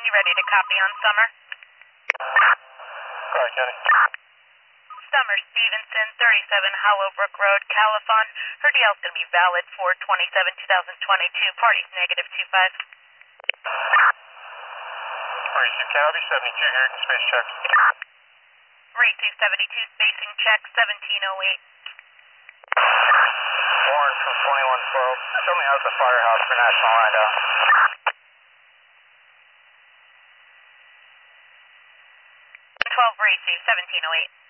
you ready to copy on Summer? Sorry, Kenny. Summer Stevenson, 37 Hollowbrook Road, Califon. Her DL's going to be valid for 27/2022. Party's -25. Receive County 72 here, space check. Receive 72, spacing check, 1708. Warren from 2112. Show me out the firehouse for National Line down. 12 receive, 1708.